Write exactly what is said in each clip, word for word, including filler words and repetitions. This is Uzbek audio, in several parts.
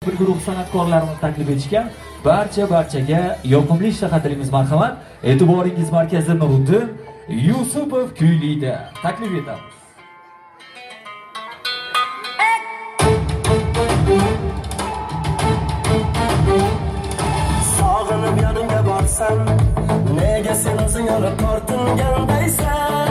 bir guruh san'atkorlarimiz taklif etishgan. Barcha barchaga yoqimli ishlahatlarimiz marhamat. E'tiboringiz markazida Nuriddin Yusupov kuylida taklif etamiz. Sog'inib yoningga borsam, nega sen o'zing olib tortingandaysan?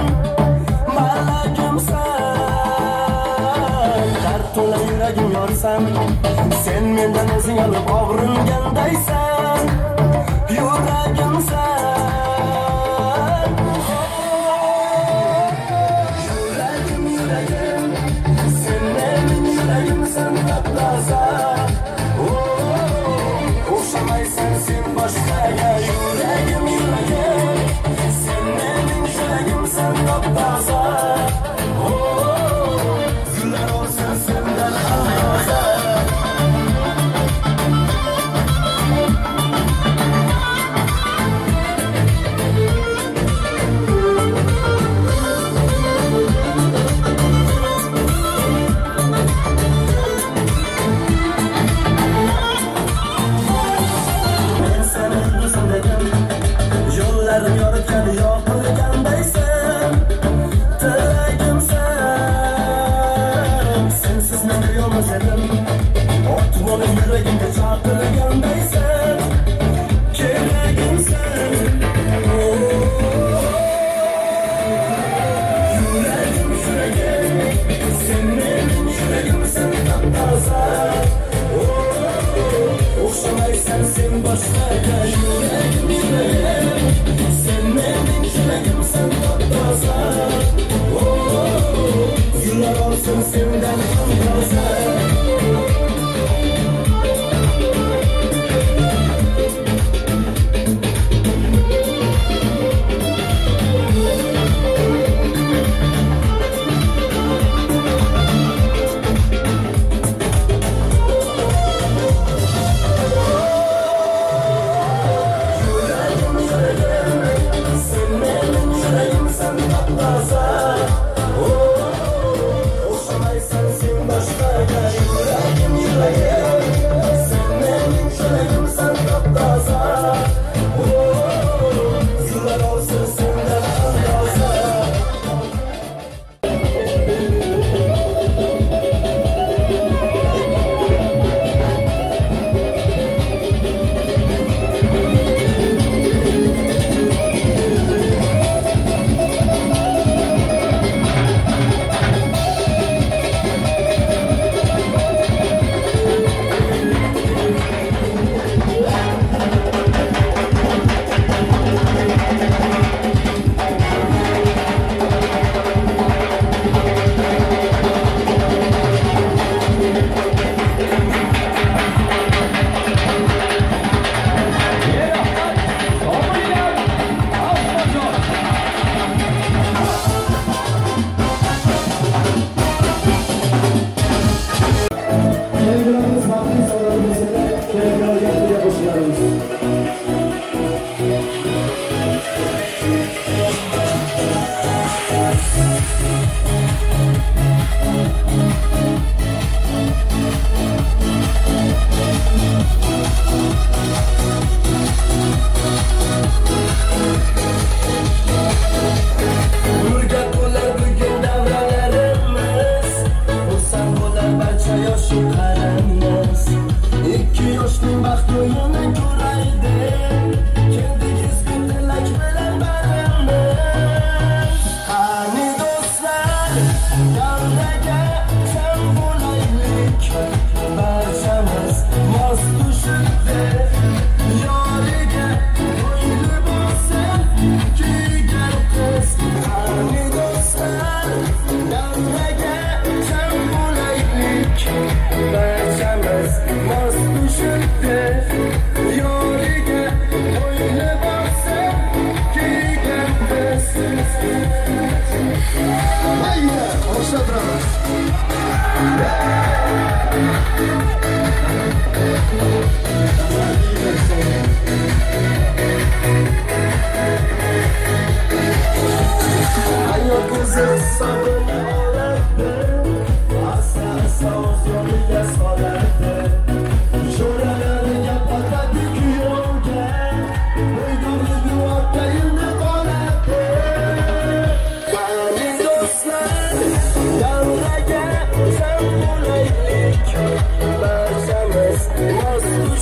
Malakimsan, tartula yuragim yorsam, sen mendan o'zing olib og'ringandaysan. Yuragimsan, yuragim yuragim, sen mening yuragimsan taptaza. O'xshamaysan sen boshqaga, yuragim yuragim, sen mening yuragimsan taptaza. Gullar olsin sendan hamroza. Yo'llarim yoritgan yoqilgandaysan, tilagimsan, sensiz men yolg'iz edim, ot bo'lib yuragimga chaqirgandaysan, keragimsan. Yuragim yuragim, sen mening yuragimsan taptaza. O'xshamaysan sen boshqaga, yuragim yuragim, sen mening yuragimsan taptaza. Gullar olsin sendan ham toza.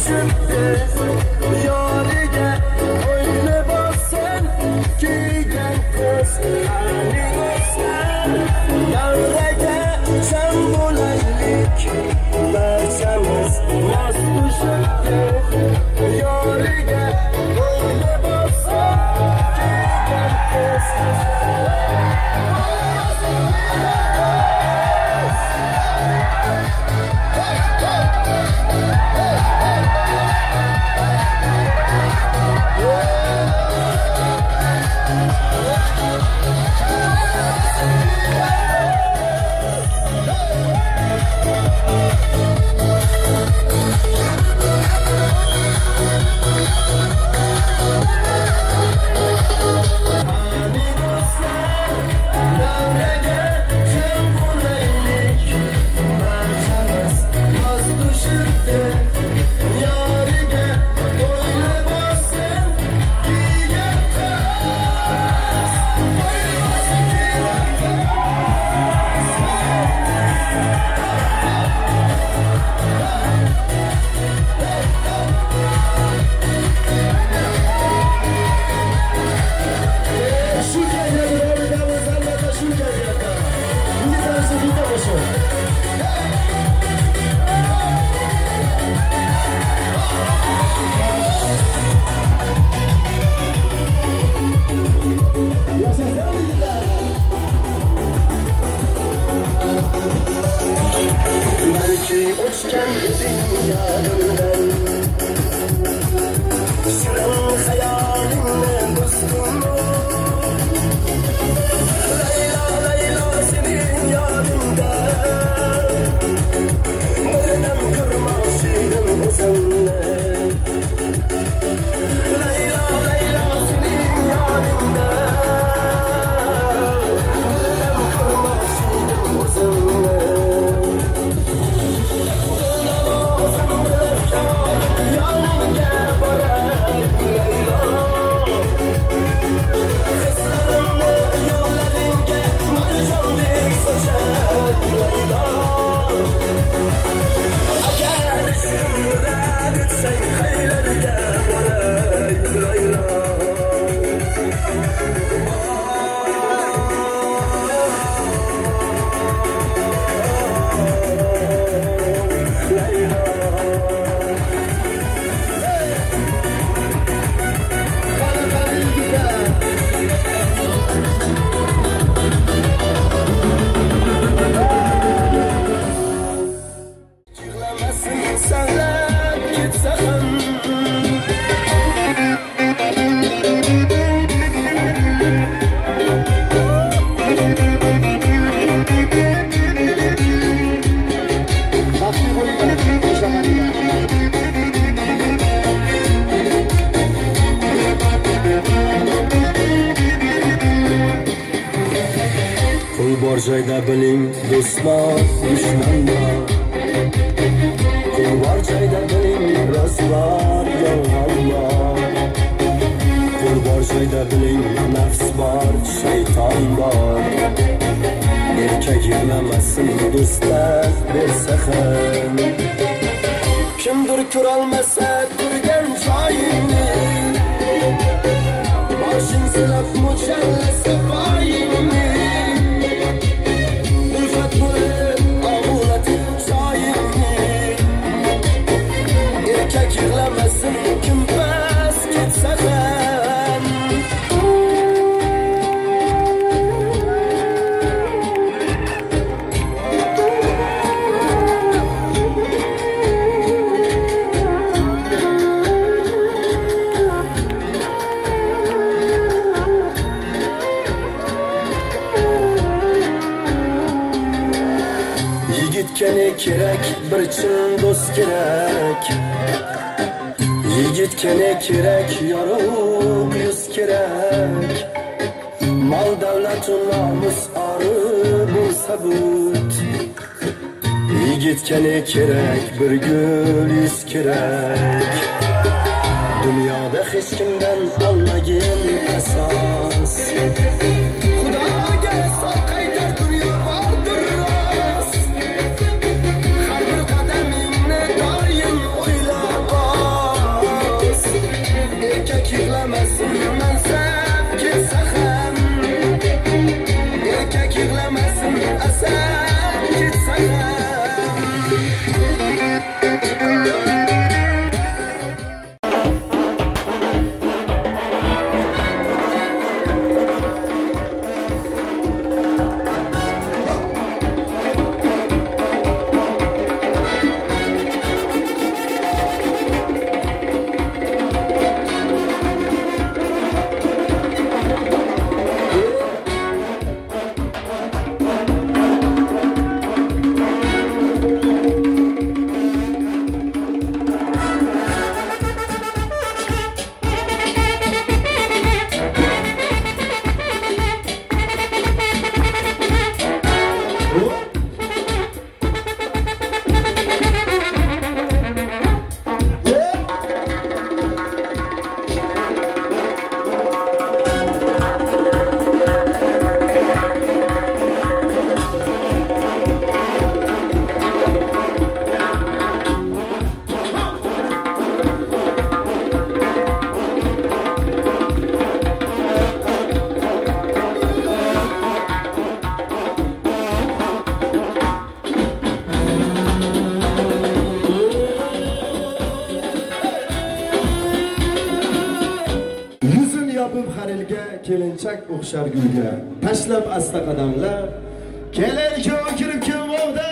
tushibdi yoriga o'yni bossin kiygan qiz qani o'sgan davraga jam bo'laylik barchamiz mos tushibdi yoriga o'yni bossin kiygan qiz bor joyda biling do'stlar dushman bor pul bor joyda biling rostlar yolg'on bor pul bor joyda biling nafs bor shayton bor erkak yig'lamasin do'stlar bersa ham kimdir ko'rolmasa turgan joyingni boshing silab muchallasa poyingni yig'lamasin kim bas ketsa ham yigitga ne kerak bir chin do'st kerak yigitga ne kerak yorug' yuz kerak mol davlatu nomus ori bo'lsa but yigitga ne kerak bir gul yuz kerak dunyoda hech kimdan olmagin asos xudoga so'z qaytar dunyo bordir rost har bir qadamingni doim o'ylab bor kelinchak o'xshar gulga tashlab asta qadamlar kelar-ku kirib kelmoqda.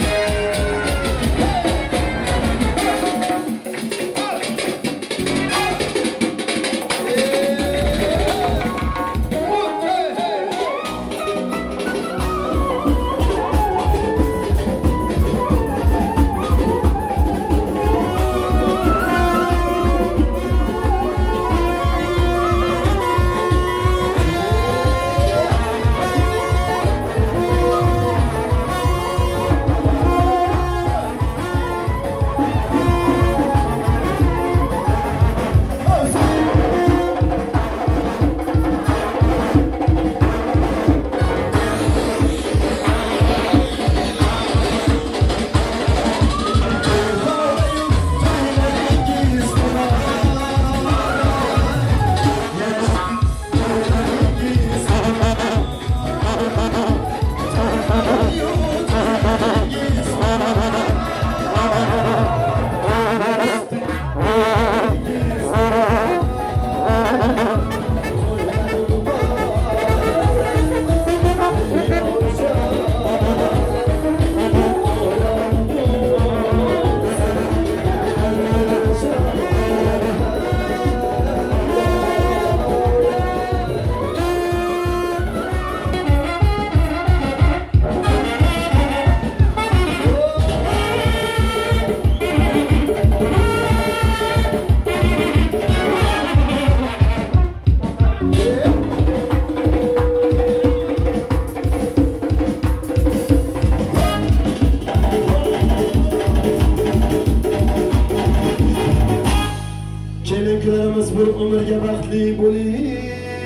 Kelinlarimiz bir umrga baxtli bo'ling.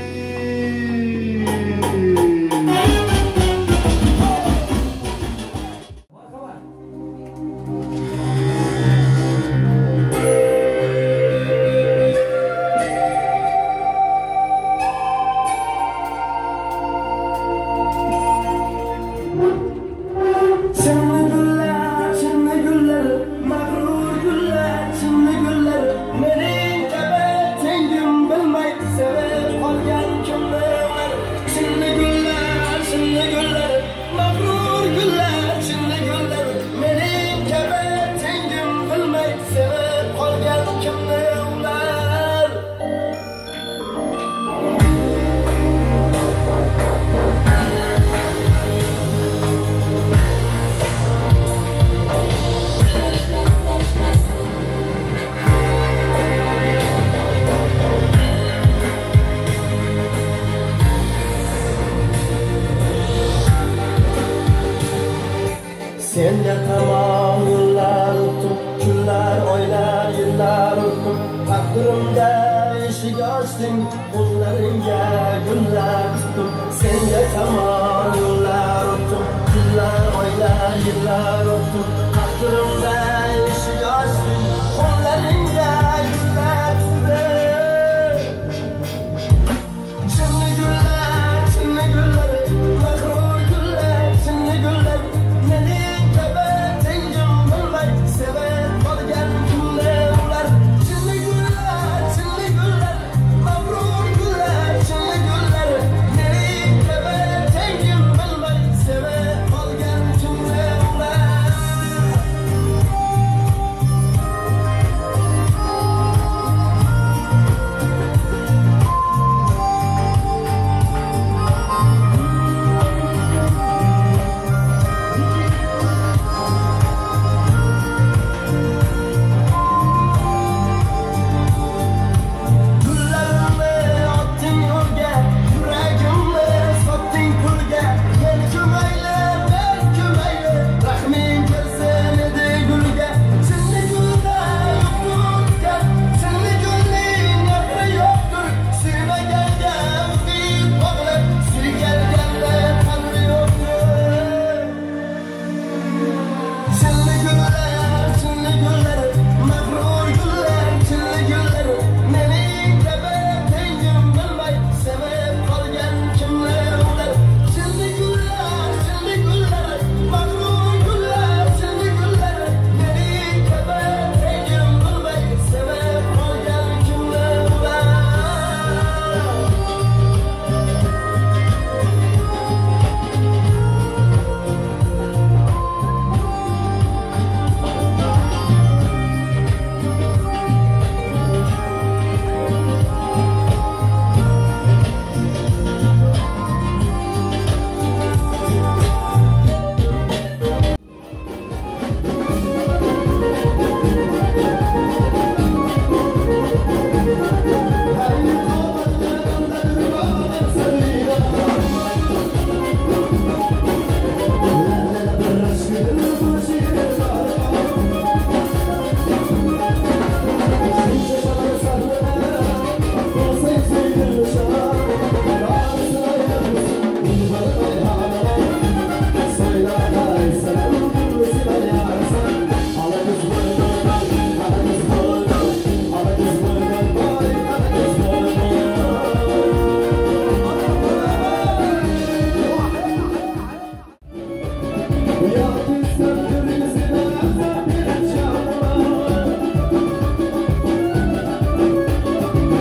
Senga tamom yillar o'tib, kunlar, oylar, yillar o'tib, taqdirimga eshik ochding, qo'llaringga gullar tutib. Senga tamom yillar o'tib, kunlar, oylar, yillar o'tib, taqdirimga eshik ochding, qo'llaringga gullar tutib. Chinni gullar, chinni gullar, mag'rur gullar, chinni gullar.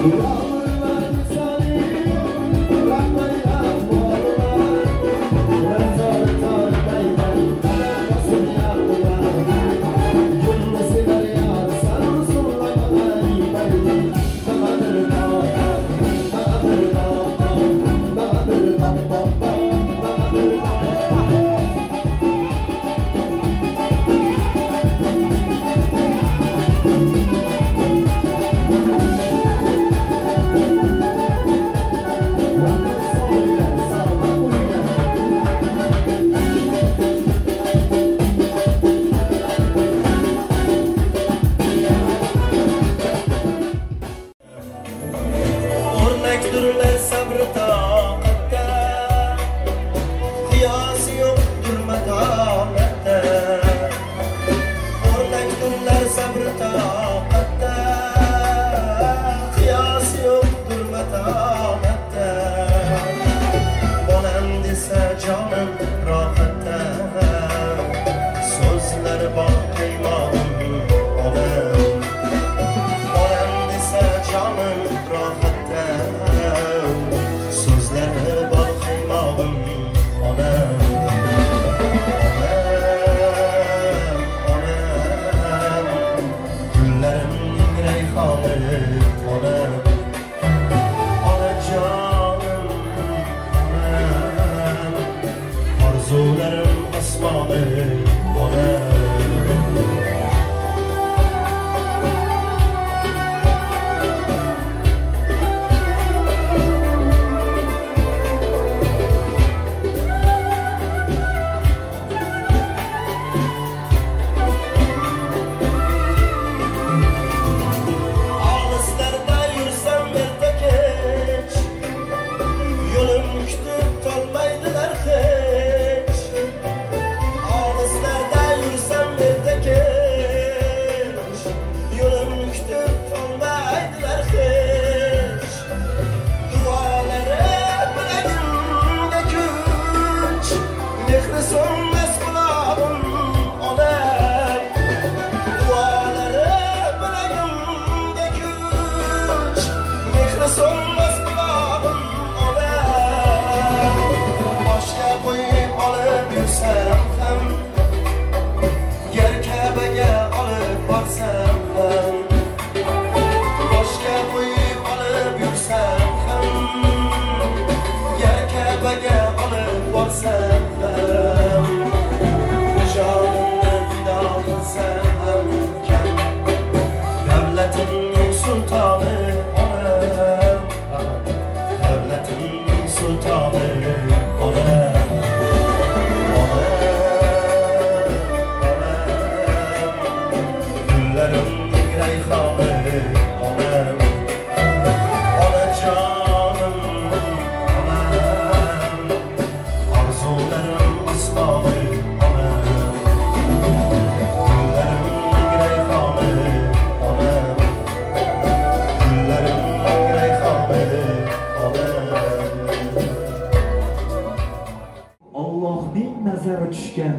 nazari tushgan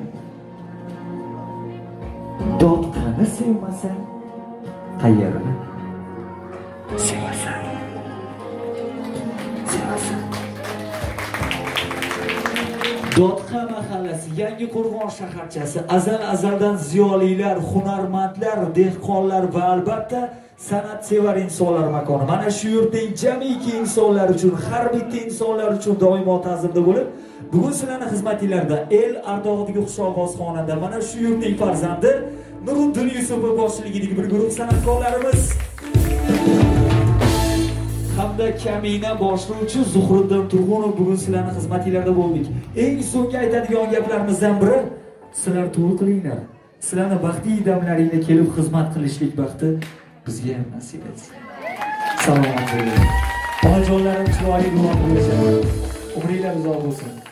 dotqani sevmasang qayerni sevasan sevasan Dotqa mahallasi Yangi Qo'rg'on shaharchasi azal azaldan ziyolilar, hunarmandlar, dehqonlar va albatta san'atsevar insonlar makoni. Mana shu yurtning jamiki insonlar uchun, har bitta insonlar uchun doimo ta'zimda bo'lib, bugun sizlarning xizmatinglarda el ardog'iga xushog'oz xonanda mana shu yurtning farzandi Nuriddin Yusupov boshchiligidagi bir guruh san'atkorlarimiz hamda kamina boshlovchi Zuhriddin Turg'unov bugun sizlarning xizmatinglarda bo'ldik. Eng so'nggi aytadigan gaplarimizdan biri sizlar to'y qilinglar. Sizlarning baxtli damlaringizda kelib xizmat qilishlik baxti bizga ham nasib etsin. Salomat bo'ling. Onajonlarim chiroyli guvoh bo'lsin. Umringiz uzoq bo'lsin.